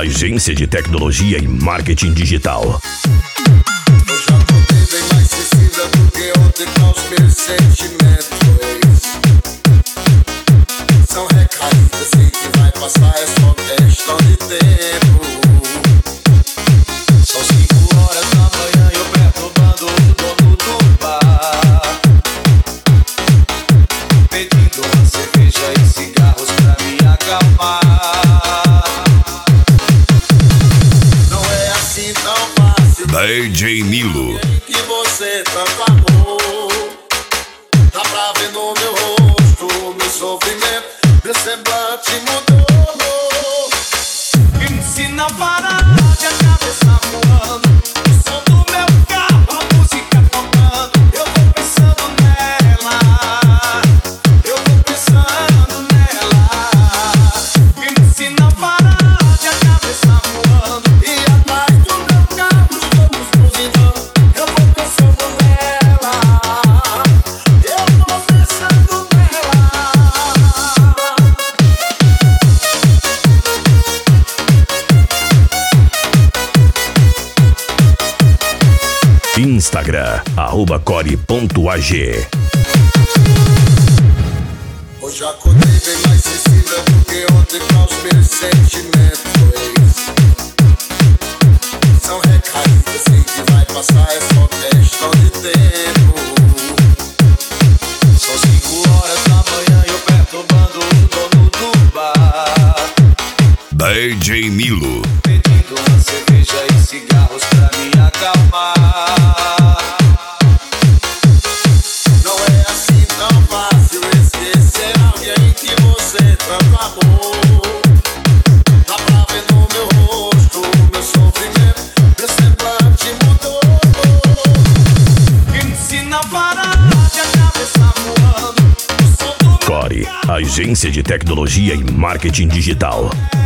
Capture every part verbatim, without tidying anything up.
agência de tecnologia e marketing digital. Eu já acordei bem mais sensível do que ontem com os meus sentimentos. São recaídas, sei que vai passar, é só questão de tempo. São cinco horas da manhã e eu perturbando o dono do bar, pedindo uma cerveja e cigarros pra me acalmar. Não é assim tão fácil. D J Milo. Que você tanto amor, dá pra ver no meu rosto, meu sofrimento, meu semblante mudou. Me ensina a parar de a cabeça voando, o som do meu carro, a música tocando. Eu vou pensando nela, eu vou pensando nela. Me ensina a parar de a cabeça voando, e atrás do meu carro estamos cozinhando. Eu vou pensando nela, eu vou pensando nela. Instagram, arroba core ponto a g. Hoje acordei bem mais sensível do que ontem com os meus sentimentos. São recaídas, sei que vai passar, é só questão de tempo. São cinco horas da manhã e eu perturbando o dono do bar, D J Milo. pedindo uma cerveja e cigarros pra me acalmar. Não é assim tão fácil esquecer alguém que você tanto amou. Dá pra ver no meu rosto, meu sofrimento, meu semblante mudou. Me ensina a parar de a cabeça voando, o som do meu Core, agência de tecnologia e marketing digital.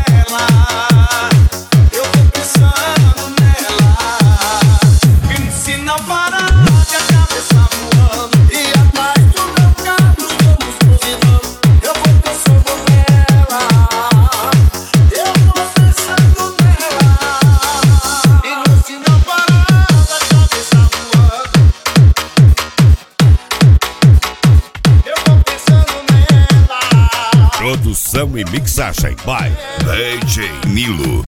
eu vou pensando nela. Me ensina a parar de a cabeça voando, e atrás do meu carro estamos cozinhando. Eu vou pensando nela, eu vou pensando nela. E no final parar da cabeça voando, eu vou pensando nela. Produção e mixagem by D J Milo.